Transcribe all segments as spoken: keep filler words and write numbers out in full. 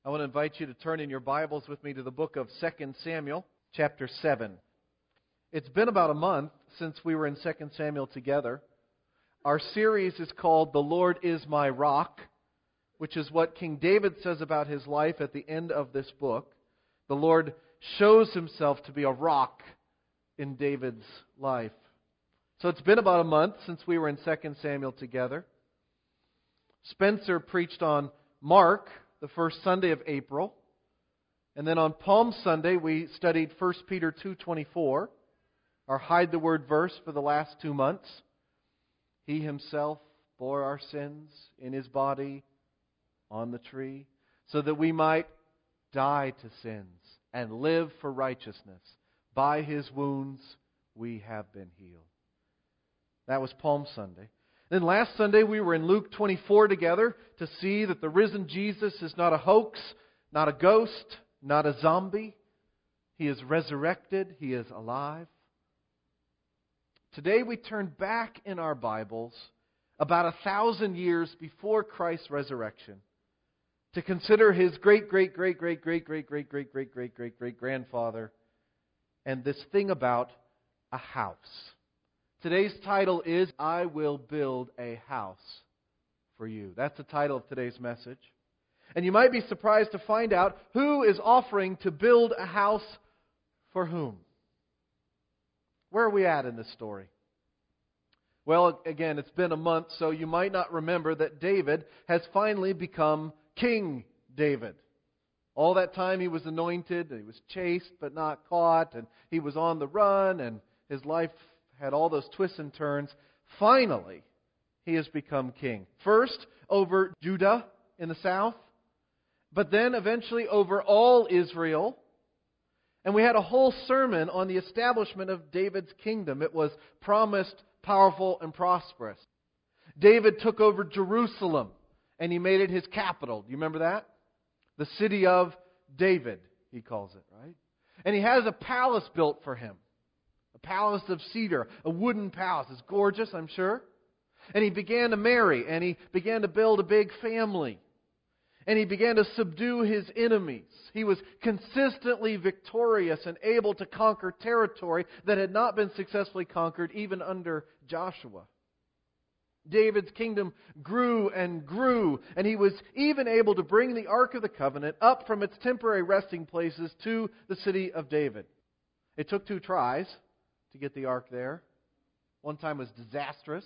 I want to invite you to turn in your Bibles with me to the book of Second Samuel, chapter seven. It's been about a month since we were in Second Samuel together. Our series is called The Lord is My Rock, which is what King David says about his life at the end of this book. The Lord shows Himself to be a rock in David's life. So it's been about a month since we were in Second Samuel together. Spencer preached on Mark, the first Sunday of April. And then on Palm Sunday, we studied First Peter two twenty-four, our hide the word verse for the last two months. He Himself bore our sins in His body on the tree, so that we might die to sins and live for righteousness. By His wounds we have been healed. That was Palm Sunday. Then last Sunday we were in Luke twenty-four together to see that the risen Jesus is not a hoax, not a ghost, not a zombie. He is resurrected. He is alive. Today we turn back in our Bibles about a thousand years before Christ's resurrection to consider His great, great, great, great, great, great, great, great, great, great, great, great grandfather and this thing about a house. Today's title is, I Will Build a House for You. That's the title of today's message. And you might be surprised to find out who is offering to build a house for whom. Where are we at in this story? Well, again, it's been a month, so you might not remember that David has finally become King David. All that time he was anointed, and he was chased but not caught, and he was on the run, and his life had all those twists and turns. Finally, he has become king. First, over Judah in the south, but then eventually over all Israel. And we had a whole sermon on the establishment of David's kingdom. It was promised, powerful, and prosperous. David took over Jerusalem, and he made it his capital. Do you remember that? The city of David, he calls it, right? And he has a palace built for him. A palace of cedar, a wooden palace. It's gorgeous, I'm sure. And he began to marry, and he began to build a big family. And he began to subdue his enemies. He was consistently victorious and able to conquer territory that had not been successfully conquered even under Joshua. David's kingdom grew and grew, and he was even able to bring the Ark of the Covenant up from its temporary resting places to the city of David. It took two tries to get the ark there. One time was disastrous.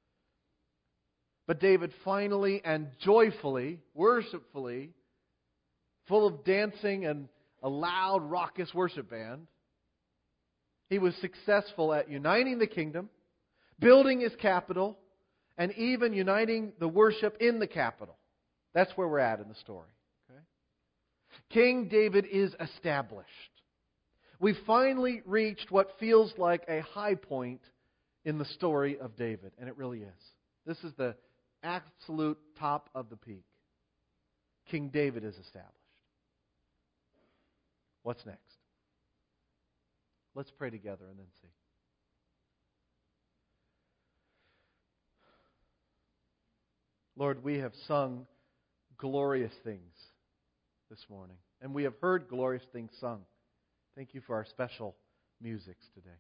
But David finally and joyfully, worshipfully, full of dancing and a loud, raucous worship band, he was successful at uniting the kingdom, building his capital, and even uniting the worship in the capital. That's where we're at in the story. Okay? King David is established. We finally reached what feels like a high point in the story of David, and it really is. This is the absolute top of the peak. King David is established. What's next? Let's pray together and then see. Lord, we have sung glorious things this morning, and we have heard glorious things sung. Thank you for our special musics today.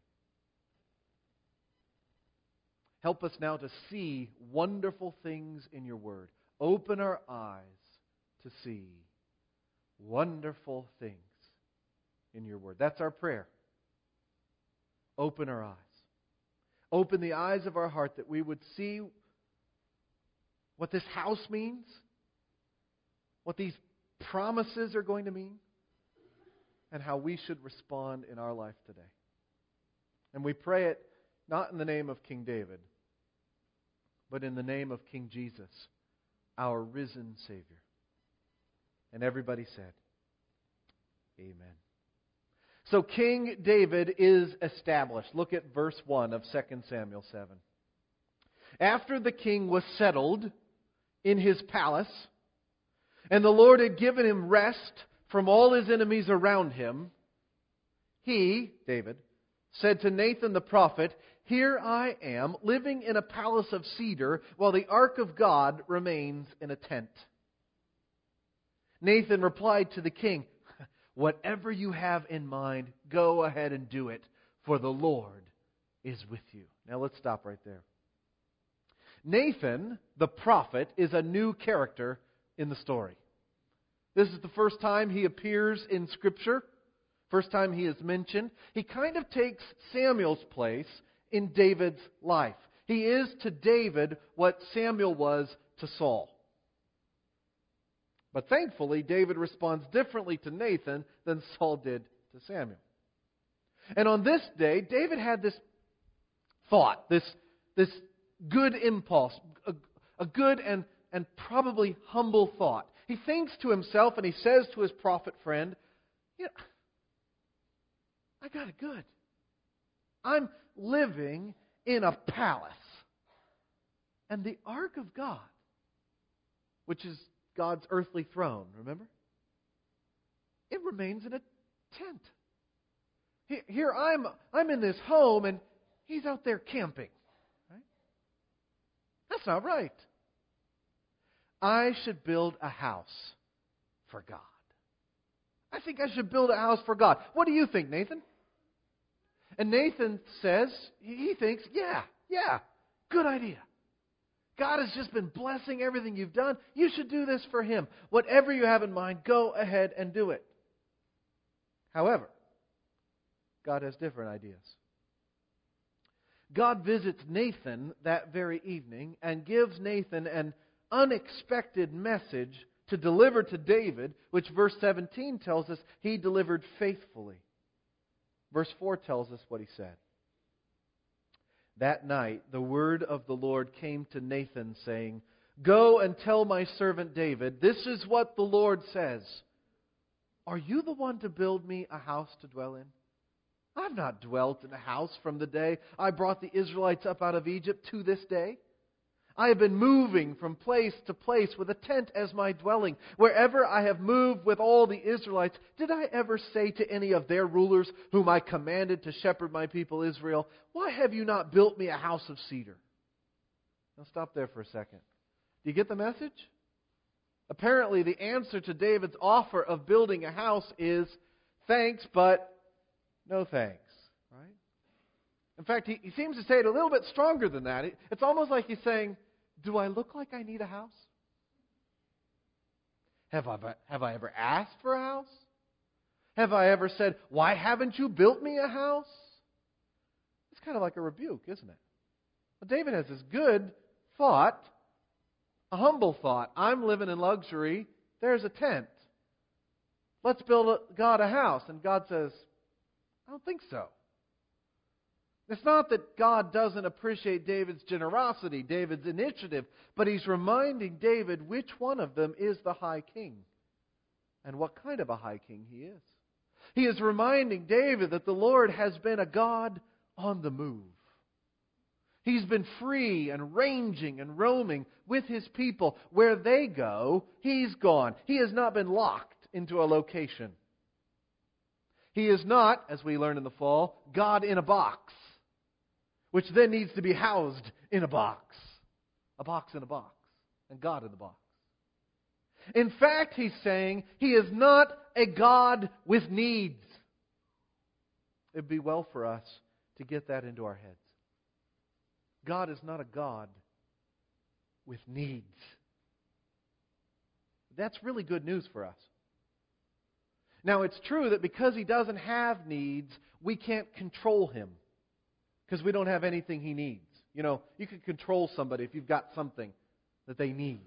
Help us now to see wonderful things in your word. Open our eyes to see wonderful things in your word. That's our prayer. Open our eyes. Open the eyes of our heart that we would see what this house means, what these promises are going to mean, and how we should respond in our life today. And we pray it not in the name of King David, but in the name of King Jesus, our risen Savior. And everybody said, Amen. So King David is established. Look at verse one of Second Samuel seven. After the king was settled in his palace, and the Lord had given him rest from all his enemies around him, he, David, said to Nathan the prophet, Here I am, living in a palace of cedar, while the ark of God remains in a tent. Nathan replied to the king, "Whatever you have in mind, go ahead and do it, for the Lord is with you." Now let's stop right there. Nathan, the prophet, is a new character in the story. This is the first time he appears in Scripture, first time he is mentioned. He kind of takes Samuel's place in David's life. He is to David what Samuel was to Saul. But thankfully, David responds differently to Nathan than Saul did to Samuel. And on this day, David had this thought, this, this good impulse, a, a good and, and probably humble thought. He thinks to himself and he says to his prophet friend, "You know, I got it good. I'm living in a palace. And the Ark of God," which is God's earthly throne, remember? It remains in a tent. Here I'm, I'm in this home and he's out there camping. Right? That's not right. I should build a house for God. I think I should build a house for God. What do you think, Nathan? And Nathan says, he thinks, yeah, yeah, good idea. God has just been blessing everything you've done. You should do this for Him. Whatever you have in mind, go ahead and do it. However, God has different ideas. God visits Nathan that very evening and gives Nathan an unexpected message to deliver to David, which verse seventeen tells us he delivered faithfully. Verse four tells us what he said. That night, the word of the Lord came to Nathan, saying, "Go and tell my servant David, this is what the Lord says. Are you the one to build me a house to dwell in? I've not dwelt in a house from the day I brought the Israelites up out of Egypt to this day. I have been moving from place to place with a tent as my dwelling. Wherever I have moved with all the Israelites, did I ever say to any of their rulers, whom I commanded to shepherd my people Israel, why have you not built me a house of cedar?" Now stop there for a second. Do you get the message? Apparently, the answer to David's offer of building a house is thanks, but no thanks. Right? In fact, he, he seems to say it a little bit stronger than that. It, it's almost like he's saying, do I look like I need a house? Have I, have I ever asked for a house? Have I ever said, why haven't you built me a house? It's kind of like a rebuke, isn't it? Well, David has this good thought, a humble thought. I'm living in luxury. There's a tent. Let's build God a house. And God says, I don't think so. It's not that God doesn't appreciate David's generosity, David's initiative, but He's reminding David which one of them is the high king and what kind of a high king he is. He is reminding David that the Lord has been a God on the move. He's been free and ranging and roaming with His people. Where they go, He's gone. He has not been locked into a location. He is not, as we learned in the fall, God in a box, which then needs to be housed in a box. A box in a box. And God in the box. In fact, he's saying He is not a God with needs. It would be well for us to get that into our heads. God is not a God with needs. That's really good news for us. Now, it's true that because He doesn't have needs, we can't control Him. Because we don't have anything He needs. You know, you can control somebody if you've got something that they need.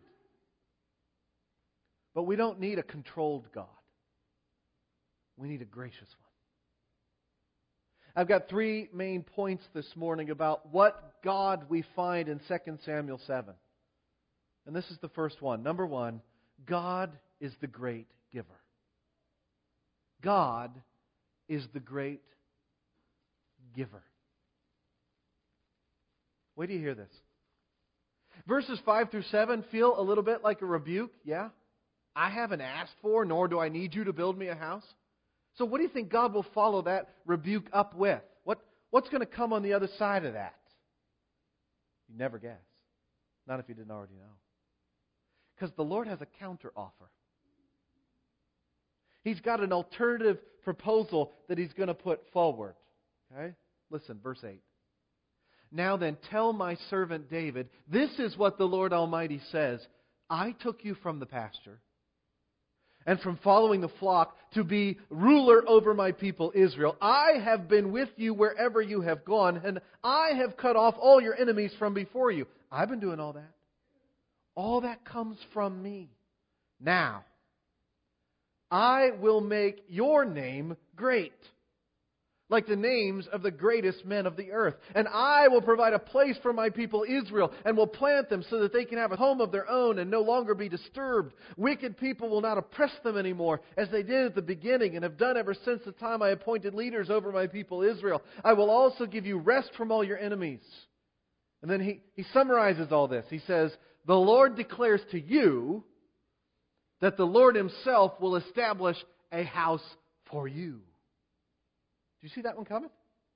But we don't need a controlled God. We need a gracious one. I've got three main points this morning about what God we find in Second Samuel seven. And this is the first one. Number one, God is the great giver. God is the great giver. Wait till you hear this. Verses five through seven feel a little bit like a rebuke, yeah? I haven't asked for, nor do I need you to build me a house. So what do you think God will follow that rebuke up with? What, what's going to come on the other side of that? You never guess. Not if you didn't already know. Because the Lord has a counter offer. He's got an alternative proposal that he's going to put forward. Okay? Listen, verse eight. Now then, tell my servant David, this is what the Lord Almighty says. I took you from the pasture and from following the flock to be ruler over my people Israel. I have been with you wherever you have gone, and I have cut off all your enemies from before you. I've been doing all that. All that comes from me. Now, I will make your name great, like the names of the greatest men of the earth. And I will provide a place for my people Israel, and will plant them so that they can have a home of their own and no longer be disturbed. Wicked people will not oppress them anymore, as they did at the beginning and have done ever since the time I appointed leaders over my people Israel. I will also give you rest from all your enemies. And then he, he summarizes all this. He says, the Lord declares to you that the Lord Himself will establish a house for you. Do you see that one coming?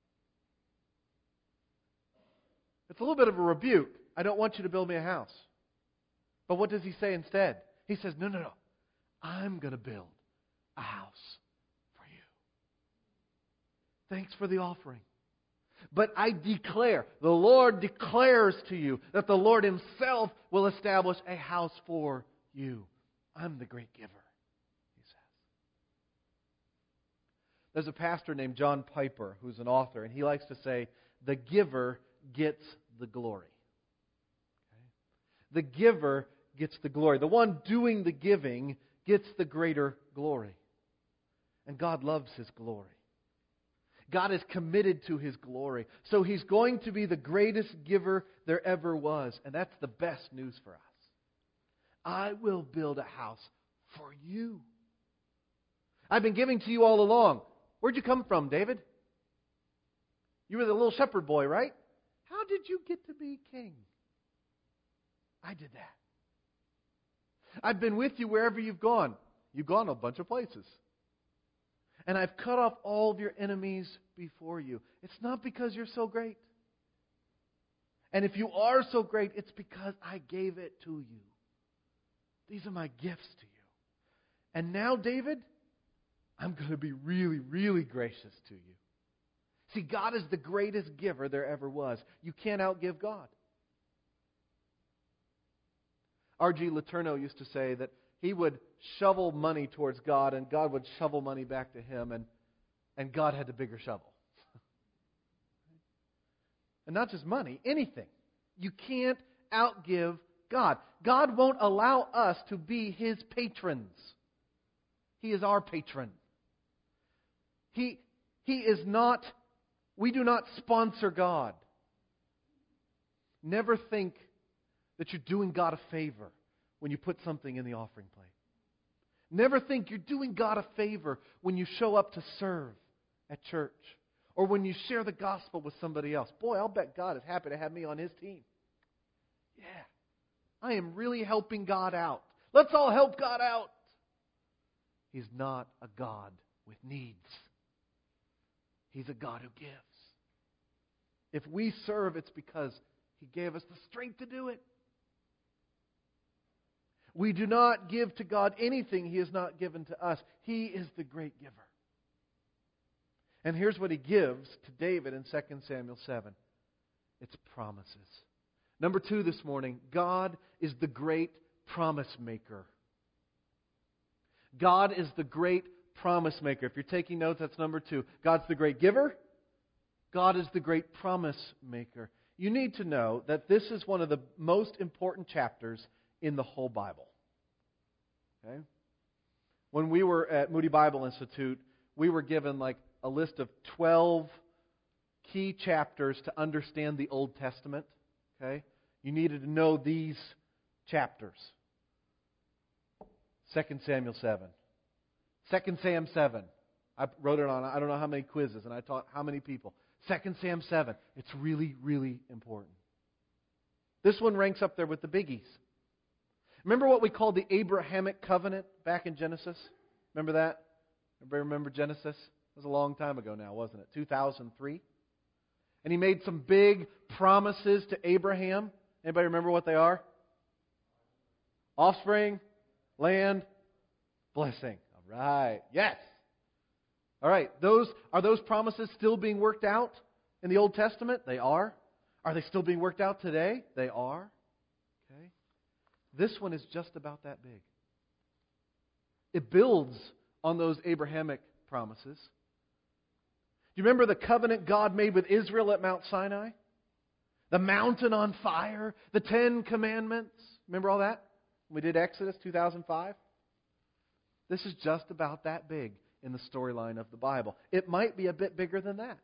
It's a little bit of a rebuke. I don't want you to build me a house. But what does He say instead? He says, no, no, no. I'm going to build a house for you. Thanks for the offering. But I declare, the Lord declares to you that the Lord Himself will establish a house for you. I'm the great giver, he says. There's a pastor named John Piper who's an author, and he likes to say, the giver gets the glory. Okay? The giver gets the glory. The one doing the giving gets the greater glory. And God loves His glory. God is committed to His glory. So He's going to be the greatest giver there ever was. And that's the best news for us. I will build a house for you. I've been giving to you all along. Where'd you come from, David? You were the little shepherd boy, right? How did you get to be king? I did that. I've been with you wherever you've gone. You've gone a bunch of places. And I've cut off all of your enemies before you. It's not because you're so great. And if you are so great, it's because I gave it to you. These are my gifts to you. And now, David, I'm going to be really, really gracious to you. See, God is the greatest giver there ever was. You can't outgive God. R G Letourneau used to say that he would shovel money towards God, and God would shovel money back to him, and, and God had the bigger shovel. And not just money, anything. You can't outgive God. God won't allow us to be His patrons. He is our patron. He, he is not, we do not sponsor God. Never think that you're doing God a favor when you put something in the offering plate. Never think you're doing God a favor when you show up to serve at church or when you share the gospel with somebody else. Boy, I'll bet God is happy to have me on His team. Yeah, I am really helping God out. Let's all help God out. He's not a God with needs. He's a God who gives. If we serve, it's because He gave us the strength to do it. We do not give to God anything He has not given to us. He is the great giver. And here's what He gives to David in Second Samuel seven. It's promises. Number two this morning, God is the great promise maker. God is the great promise maker. If you're taking notes, that's number two. God's the great giver. God is the great promise maker. You need to know that this is one of the most important chapters in the whole Bible. Okay? When we were at Moody Bible Institute, we were given like a list of twelve key chapters to understand the Old Testament. Okay? You needed to know these chapters. Second Samuel seven. Second Sam seven. I wrote it on, I don't know how many quizzes, and I taught how many people. Second Sam seven. It's really, really important. This one ranks up there with the biggies. Remember what we called the Abrahamic covenant back in Genesis? Remember that? Everybody remember Genesis? It was a long time ago now, wasn't it? two thousand three. And He made some big promises to Abraham. Anybody remember what they are? Offspring, land, blessing. All Right. Yes. All right. Those are those promises still being worked out in the Old Testament? They are. Are they still being worked out today? They are. Okay. This one is just about that big. It builds on those Abrahamic promises. Do you remember the covenant God made with Israel at Mount Sinai? The mountain on fire, the Ten Commandments. Remember all that? We did Exodus two thousand five. This is just about that big in the storyline of the Bible. It might be a bit bigger than that.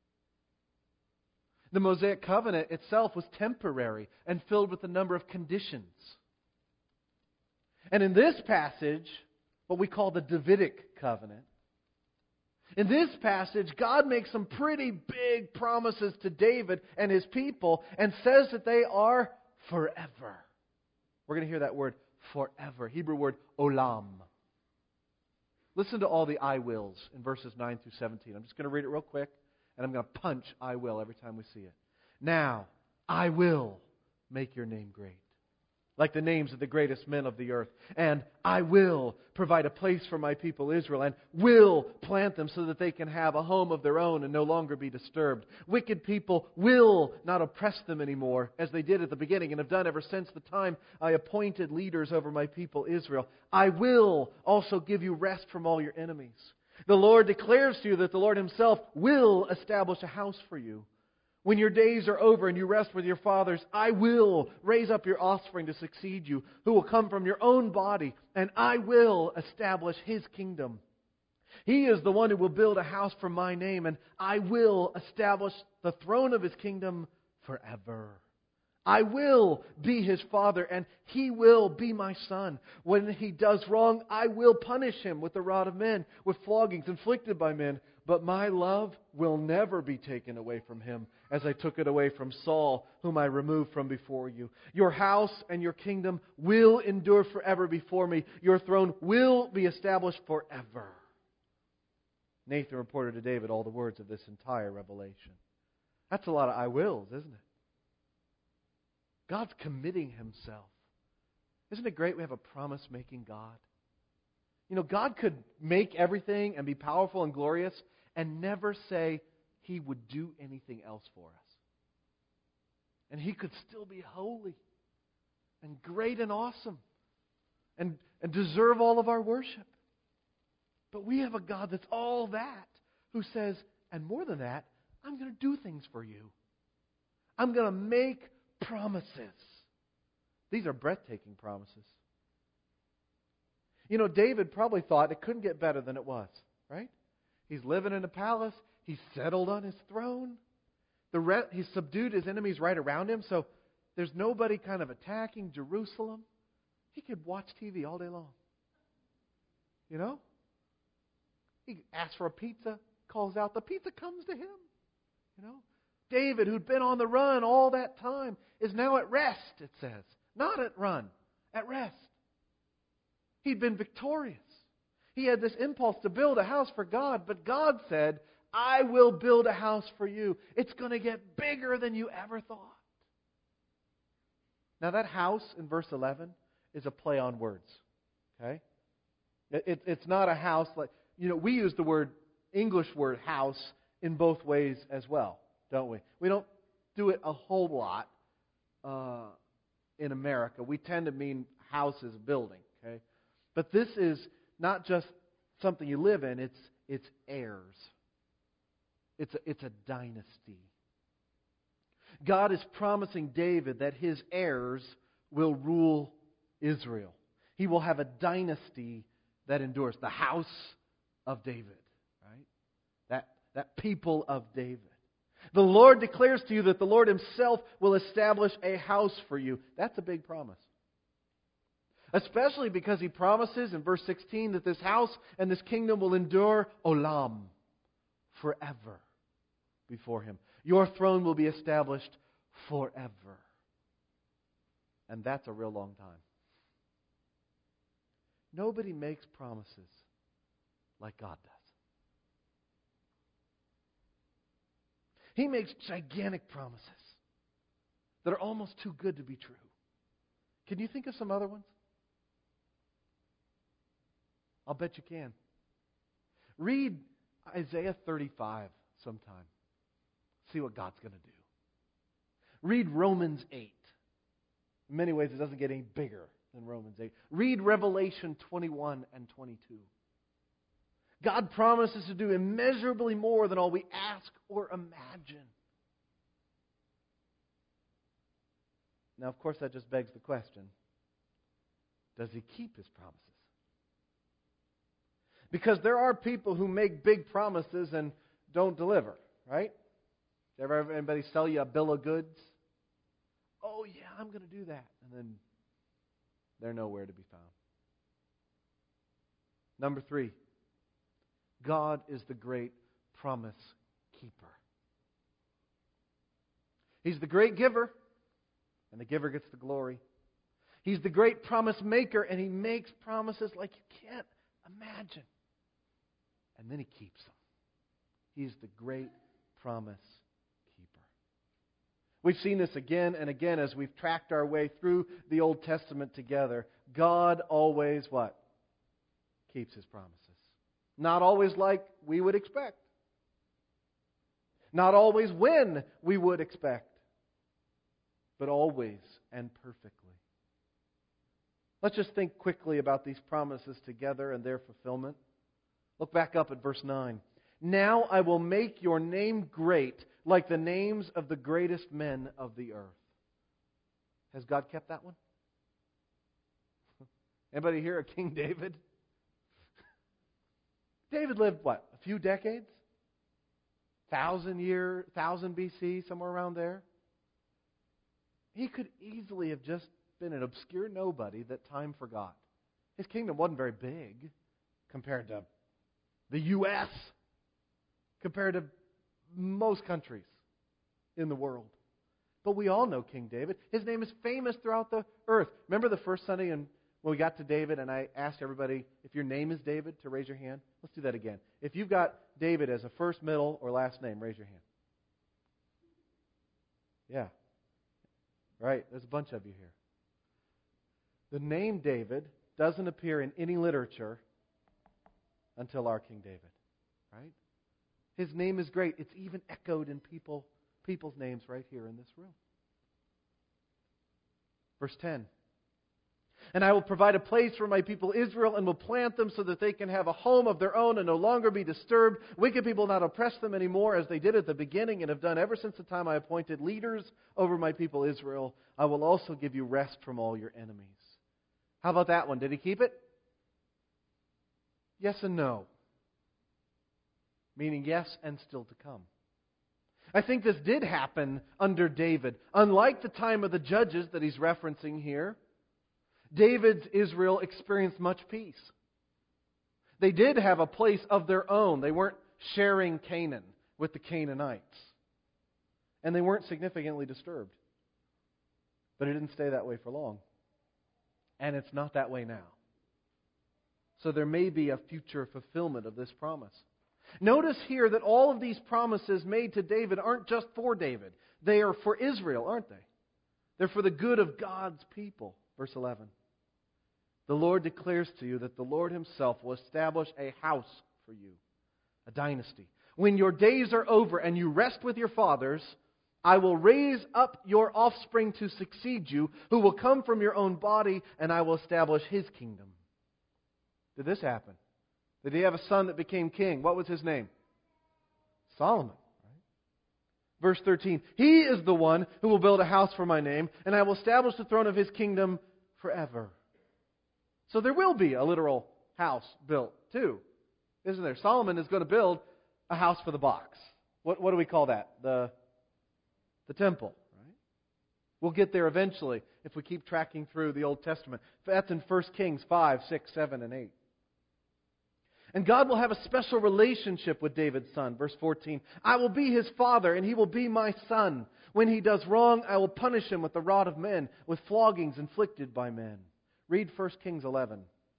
The Mosaic covenant itself was temporary and filled with a number of conditions. And in this passage, what we call the Davidic covenant, in this passage, God makes some pretty big promises to David and his people and says that they are forever. We're going to hear that word forever. Hebrew word olam. Listen to all the I wills in verses nine through seventeen. I'm just going to read it real quick, and I'm going to punch I will every time we see it. Now, I will make your name great, like the names of the greatest men of the earth. And I will provide a place for my people Israel, and will plant them so that they can have a home of their own and no longer be disturbed. Wicked people will not oppress them anymore, as they did at the beginning and have done ever since the time I appointed leaders over my people Israel. I will also give you rest from all your enemies. The Lord declares to you that the Lord Himself will establish a house for you. When your days are over and you rest with your fathers, I will raise up your offspring to succeed you, who will come from your own body, and I will establish His kingdom. He is the one who will build a house for my name, and I will establish the throne of His kingdom forever. I will be His father, and He will be my son. When He does wrong, I will punish him with the rod of men, with floggings inflicted by men. But my love will never be taken away from him, as I took it away from Saul, whom I removed from before you. Your house and your kingdom will endure forever before me. Your throne will be established forever. Nathan reported to David all the words of this entire revelation. That's a lot of I wills, isn't it? God's committing Himself. Isn't it great we have a promise-making God? You know, God could make everything and be powerful and glorious and never say He would do anything else for us. And He could still be holy and great and awesome and, and deserve all of our worship. But we have a God that's all that, who says, and more than that, I'm going to do things for you. I'm going to make promises. These are breathtaking promises. You know, David probably thought it couldn't get better than it was, right? He's living in a palace. He's settled on his throne. The re- he's subdued his enemies right around him, so there's nobody kind of attacking Jerusalem. He could watch T V all day long. You know? He asks for a pizza, calls out, the pizza comes to him. You know? David, who'd been on the run all that time, is now at rest, it says. Not at run, at rest. He'd been victorious. He had this impulse to build a house for God, but God said, I will build a house for you. It's going to get bigger than you ever thought. Now that house in verse eleven is a play on words. Okay? It, it, it's not a house like, you know, we use the word, English word house in both ways as well, don't we? We don't do it a whole lot uh, in America. We tend to mean house as a building, okay? But this is not just something you live in, it's it's heirs. It's a, it's a dynasty. God is promising David that his heirs will rule Israel. He will have a dynasty that endures. The house of David, right? That, that people of David. The Lord declares to you that the Lord Himself will establish a house for you. That's a big promise. Especially because He promises in verse sixteen that this house and this kingdom will endure olam, forever before Him. Your throne will be established forever. And that's a real long time. Nobody makes promises like God does. He makes gigantic promises that are almost too good to be true. Can you think of some other ones? I'll bet you can. Read Isaiah thirty-five sometime. See what God's going to do. Read Romans eight. In many ways, it doesn't get any bigger than Romans eight. Read Revelation twenty-one and twenty-two. God promises to do immeasurably more than all we ask or imagine. Now, of course, that just begs the question, does He keep His promises? Because there are people who make big promises and don't deliver, right? Ever have anybody sell you a bill of goods? Oh, yeah, I'm going to do that. And then they're nowhere to be found. Number three, God is the great promise keeper. He's the great giver, and the giver gets the glory. He's the great promise maker, and He makes promises like you can't imagine. And then He keeps them. He's the great promise keeper. We've seen this again and again as we've tracked our way through the Old Testament together. God always what? Keeps His promises. Not always like we would expect. Not always when we would expect. But always and perfectly. Let's just think quickly about these promises together and their fulfillment. Look back up at verse nine. Now I will make your name great, like the names of the greatest men of the earth. Has God kept that one? Anybody here a King David? David lived, what, a few decades? Thousand year, thousand B C, somewhere around there. He could easily have just been an obscure nobody that time forgot. His kingdom wasn't very big compared to the U S, compared to most countries in the world. But we all know King David. His name is famous throughout the earth. Remember the first Sunday in, when we got to David and I asked everybody if your name is David to raise your hand? Let's do that again. If you've got David as a first, middle, or last name, raise your hand. Yeah. Right, there's a bunch of you here. The name David doesn't appear in any literature until our King David, right? His name is great. It's even echoed in people, people's names right here in this room. Verse ten. And I will provide a place for my people Israel and will plant them so that they can have a home of their own and no longer be disturbed. Wicked people will not oppress them anymore as they did at the beginning and have done ever since the time I appointed leaders over my people Israel. I will also give you rest from all your enemies. How about that one? Did He keep it? Yes and no. Meaning yes and still to come. I think this did happen under David. Unlike the time of the judges that he's referencing here, David's Israel experienced much peace. They did have a place of their own. They weren't sharing Canaan with the Canaanites. And they weren't significantly disturbed. But it didn't stay that way for long. And it's not that way now. So there may be a future fulfillment of this promise. Notice here that all of these promises made to David aren't just for David. They are for Israel, aren't they? They're for the good of God's people. Verse eleven. The Lord declares to you that the Lord Himself will establish a house for you, a dynasty. When your days are over and you rest with your fathers, I will raise up your offspring to succeed you, who will come from your own body, and I will establish His kingdom. Did this happen? Did he have a son that became king? What was his name? Solomon. Right? Verse thirteen. He is the one who will build a house for my name, and I will establish the throne of His kingdom forever. So there will be a literal house built too, isn't there? Solomon is going to build a house for the box. What, what do we call that? The, the temple. Right? We'll get there eventually if we keep tracking through the Old Testament. That's in First Kings five, six, seven, and eight. And God will have a special relationship with David's son. Verse fourteen. I will be his father, and he will be my son. When he does wrong, I will punish him with the rod of men, with floggings inflicted by men. Read First Kings eleven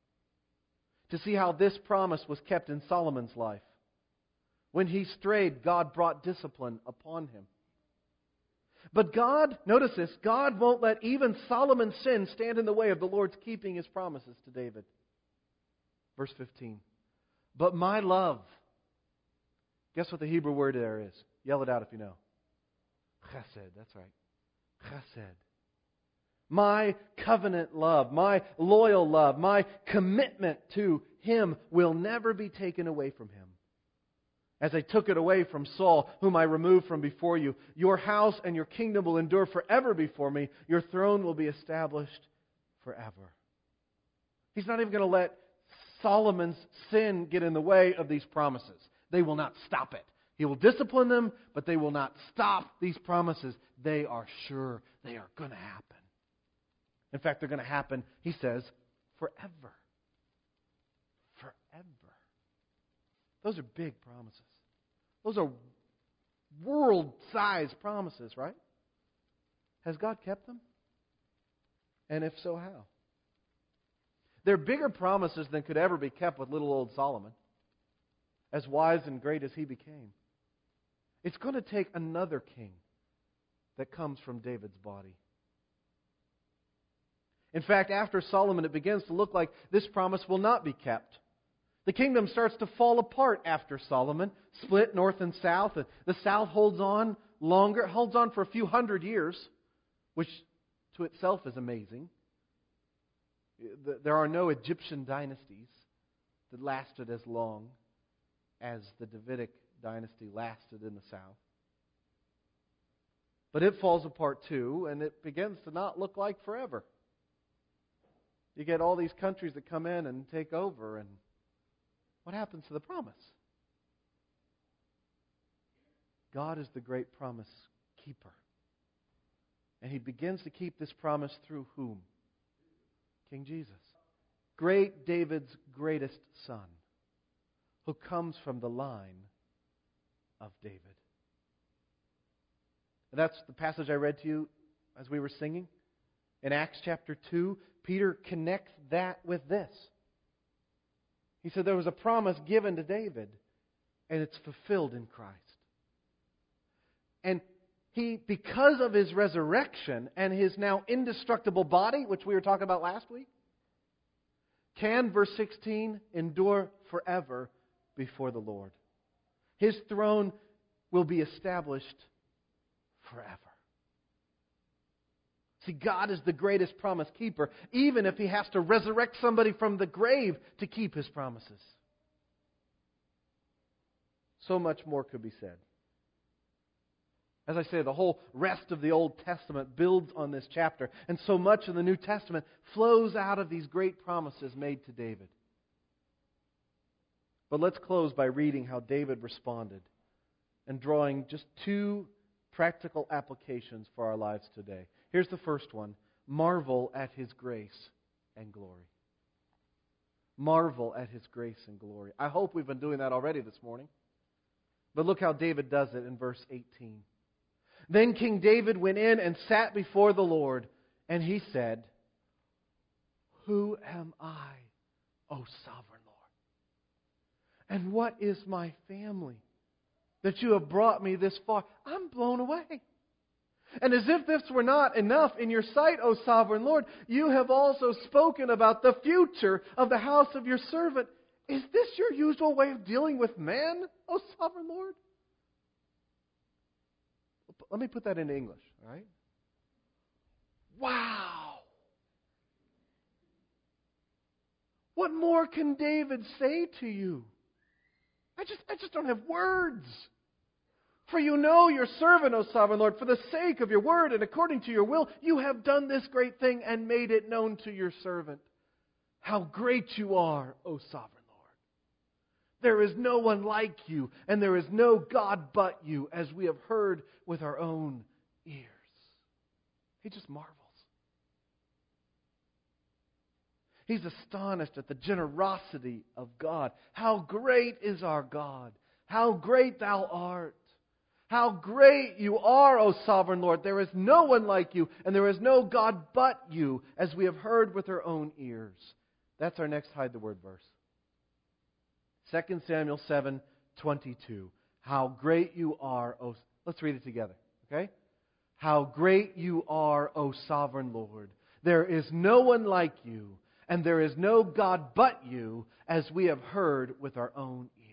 to see how this promise was kept in Solomon's life. When he strayed, God brought discipline upon him. But God, notice this, God won't let even Solomon's sin stand in the way of the Lord's keeping His promises to David. Verse fifteen. But my love. Guess what the Hebrew word there is? Yell it out if you know. Chesed, that's right. Chesed. My covenant love, my loyal love, my commitment to Him will never be taken away from Him. As I took it away from Saul, whom I removed from before you, your house and your kingdom will endure forever before me. Your throne will be established forever. He's not even going to let Solomon's sin get in the way of these promises. They will not stop it. He will discipline them, but they will not stop these promises. They are sure they are going to happen. In fact, they're going to happen, he says, forever. Forever. Those are big promises. Those are world-sized promises, right? Has God kept them? And if so, how? They're bigger promises than could ever be kept with little old Solomon, as wise and great as he became. It's going to take another king that comes from David's body. In fact, after Solomon, it begins to look like this promise will not be kept. The kingdom starts to fall apart after Solomon, split north and south. The south holds on longer, it holds on for a few hundred years, which to itself is amazing. There are no Egyptian dynasties that lasted as long as the Davidic dynasty lasted in the south. But it falls apart too, and it begins to not look like forever. You get all these countries that come in and take over, and what happens to the promise? God is the great promise keeper. And He begins to keep this promise through whom? King Jesus. Great David's greatest son, who comes from the line of David. And that's the passage I read to you as we were singing. In Acts chapter two, Peter connects that with this. He said there was a promise given to David, and it's fulfilled in Christ. And he, because of His resurrection and His now indestructible body, which we were talking about last week, can, verse sixteen, endure forever before the Lord. His throne will be established forever. See, God is the greatest promise keeper, even if He has to resurrect somebody from the grave to keep His promises. So much more could be said. As I say, the whole rest of the Old Testament builds on this chapter, and so much of the New Testament flows out of these great promises made to David. But let's close by reading how David responded and drawing just two practical applications for our lives today. Here's the first one. Marvel at His grace and glory. Marvel at His grace and glory. I hope we've been doing that already this morning. But look how David does it in verse eighteen. Then King David went in and sat before the Lord, and he said, Who am I, O sovereign Lord? And what is my family that you have brought me this far? I'm blown away. And as if this were not enough in your sight, O sovereign Lord, you have also spoken about the future of the house of your servant. Is this your usual way of dealing with man, O sovereign Lord? Let me put that into English, all right? Wow! What more can David say to you? I just, I just don't have words. For you know your servant, O sovereign Lord, for the sake of your word and according to your will, you have done this great thing and made it known to your servant. How great you are, O sovereign Lord. There is no one like you, and there is no God but you, as we have heard with our own ears. He just marvels. He's astonished at the generosity of God. How great is our God! How great Thou art! How great you are, O sovereign Lord! There is no one like you, and there is no God but you, as we have heard with our own ears. That's our next hide the word verse. Second Samuel seven twenty-two. How great you are, O... Let's read it together, okay? How great you are, O sovereign Lord! There is no one like you, and there is no God but you, as we have heard with our own ears.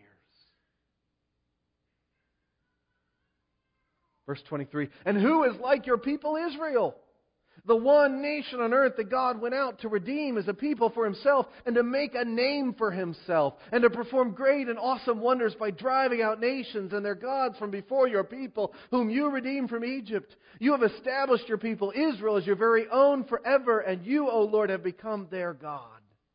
Verse twenty-three, and who is like your people Israel? The one nation on earth that God went out to redeem as a people for Himself and to make a name for Himself and to perform great and awesome wonders by driving out nations and their gods from before your people, whom you redeemed from Egypt. You have established your people Israel as your very own forever, and you, O Lord, have become their God.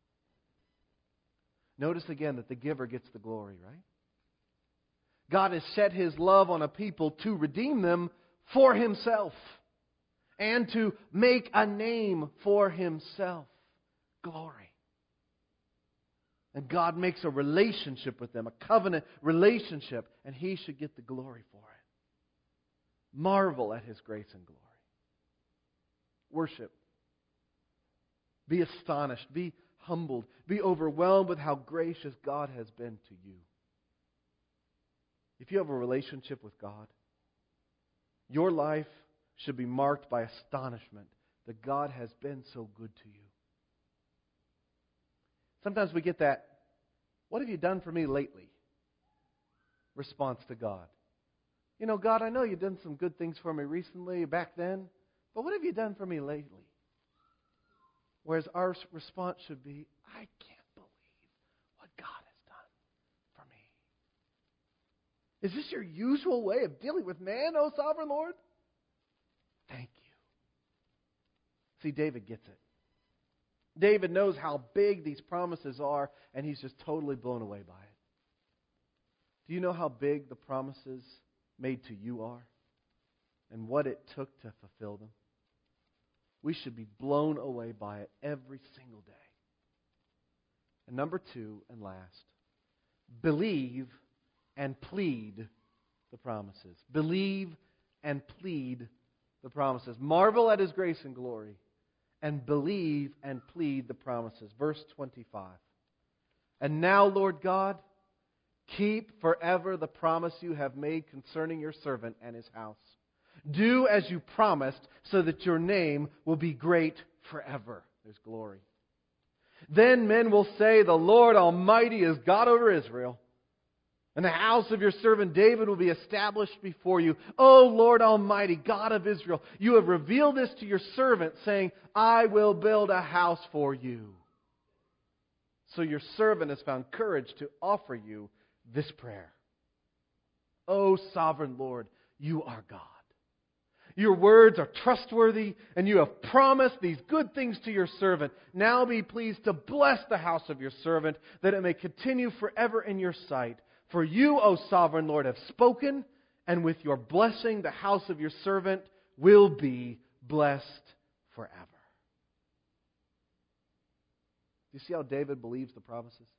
Notice again that the giver gets the glory, right? God has set His love on a people to redeem them for Himself and to make a name for Himself. Glory. And God makes a relationship with them, a covenant relationship, and He should get the glory for it. Marvel at His grace and glory. Worship. Be astonished. Be humbled. Be overwhelmed with how gracious God has been to you. If you have a relationship with God, your life should be marked by astonishment that God has been so good to you. Sometimes we get that, what have you done for me lately? Response to God. You know, God, I know you've done some good things for me recently, back then, but what have you done for me lately? Whereas our response should be, I can't believe what God has done for me. Is this your usual way of dealing with man, O sovereign Lord? Thank you. See, David gets it. David knows how big these promises are, and he's just totally blown away by it. Do you know how big the promises made to you are? And what it took to fulfill them? We should be blown away by it every single day. And number two, and last, believe and plead the promises. Believe and plead the promises. Marvel at His grace and glory, and believe and plead the promises. Verse twenty-five. And now, Lord God, keep forever the promise you have made concerning your servant and his house. Do as you promised, so that your name will be great forever. There's glory. Then men will say, the Lord Almighty is God over Israel. And the house of your servant David will be established before you. O Lord Almighty, God of Israel, you have revealed this to your servant, saying, I will build a house for you. So your servant has found courage to offer you this prayer. O sovereign Lord, you are God. Your words are trustworthy, and you have promised these good things to your servant. Now be pleased to bless the house of your servant, that it may continue forever in your sight. For you, O sovereign Lord, have spoken, and with your blessing the house of your servant will be blessed forever. Do you see how David believes the promises?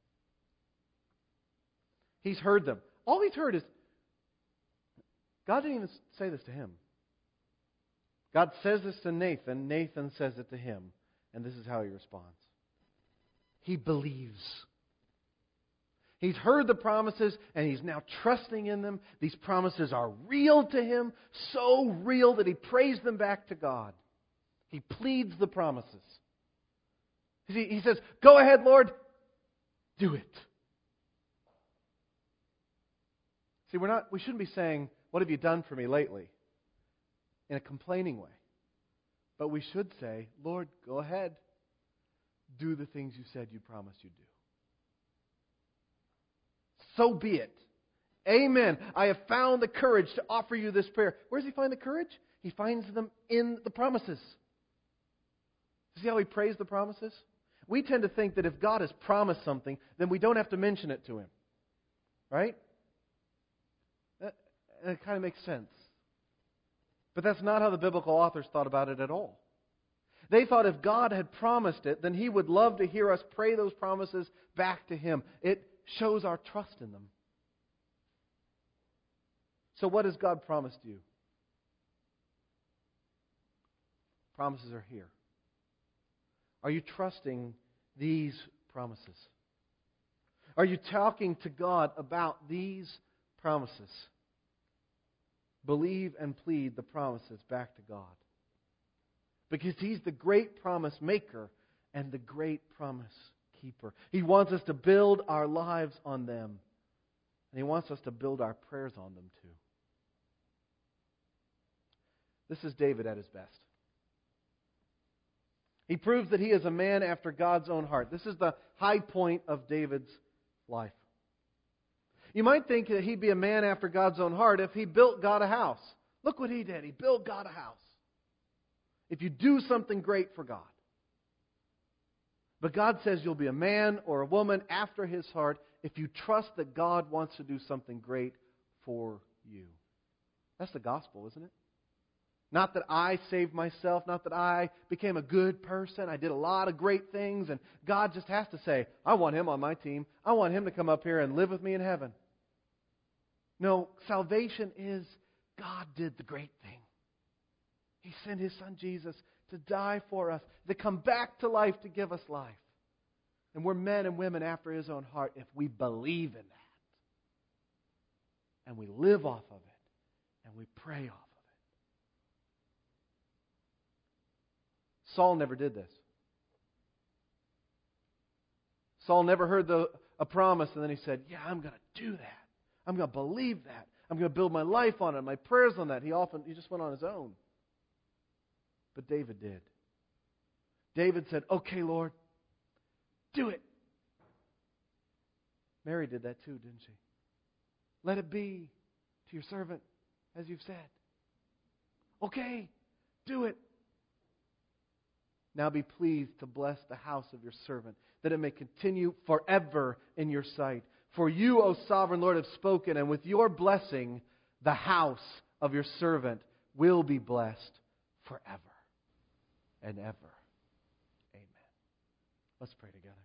He's heard them. All he's heard is, God didn't even say this to him. God says this to Nathan. Nathan says it to him. And this is how he responds. He believes. He's heard the promises, and he's now trusting in them. These promises are real to him, so real that he prays them back to God. He pleads the promises. He says, go ahead, Lord, do it. See, we're not, we shouldn't be saying, what have you done for me lately? In a complaining way. But we should say, Lord, go ahead. Do the things you said you promised you'd do. So be it. Amen. I have found the courage to offer you this prayer. Where does he find the courage? He finds them in the promises. See how he prays the promises? We tend to think that if God has promised something, then we don't have to mention it to him. Right? That, that kind of makes sense. But that's not how the biblical authors thought about it at all. They thought if God had promised it, then He would love to hear us pray those promises back to Him. It shows our trust in them. So what has God promised you? Promises are here. Are you trusting these promises? Are you talking to God about these promises? Believe and plead the promises back to God. Because He's the great promise maker, and the great promise keeper. He wants us to build our lives on them. And He wants us to build our prayers on them too. This is David at his best. He proves that he is a man after God's own heart. This is the high point of David's life. You might think that he'd be a man after God's own heart if he built God a house. Look what he did. He built God a house. If you do something great for God. But God says you'll be a man or a woman after His heart if you trust that God wants to do something great for you. That's the gospel, isn't it? Not that I saved myself, not that I became a good person. I did a lot of great things, and God just has to say, I want Him on my team. I want Him to come up here and live with me in heaven. No, salvation is God did the great thing. He sent His Son Jesus to die for us, to come back to life to give us life. And we're men and women after His own heart if we believe in that. And we live off of it. And we pray off of it. Saul never did this. Saul never heard the, a promise and then he said, yeah, I'm going to do that. I'm going to believe that. I'm going to build my life on it, my prayers on that. He often, he just went on his own. But David did. David said, okay, Lord, do it. Mary did that too, didn't she? Let it be to your servant as you've said. Okay, do it. Now be pleased to bless the house of your servant, that it may continue forever in your sight. For you, O sovereign Lord, have spoken, and with your blessing, the house of your servant will be blessed forever and ever. Amen. Let's pray together.